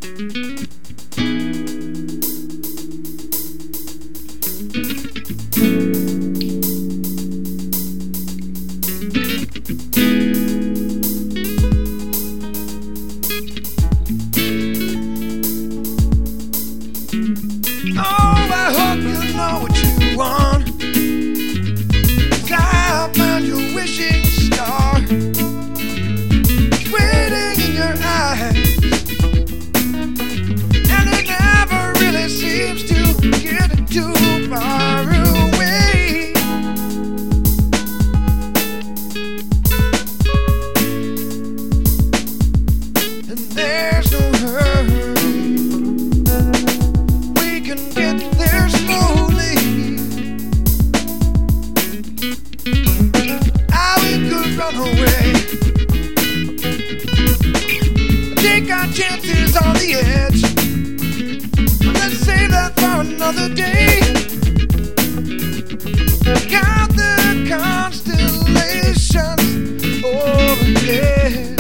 Oh, I hope you know what you want, 'cause I found your wishing star waiting in your eyes, and it never really seems to get too far away. And there's no hurry, we can get there slowly. We could run away, take our chances on the edge. Let's save that for another day. Count the constellations overhead.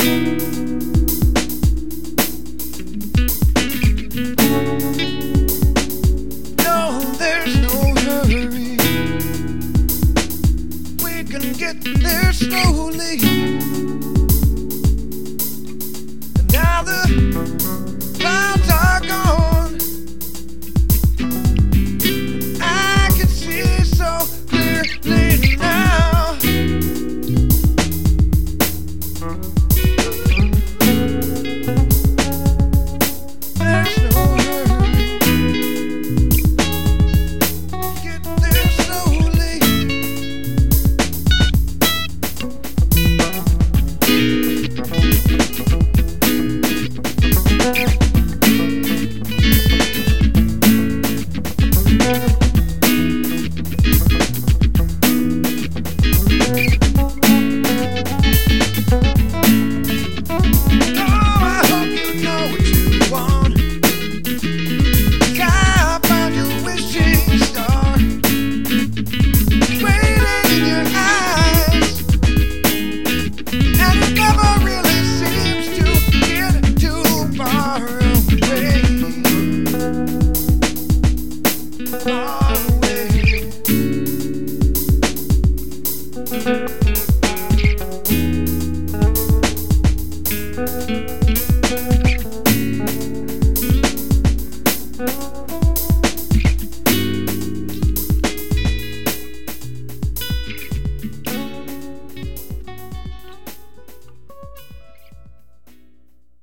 No, there's no hurry, we can get there slowly. And now the clouds are gone, I can see so clearly now. There's no hurry, get there slowly. Far away.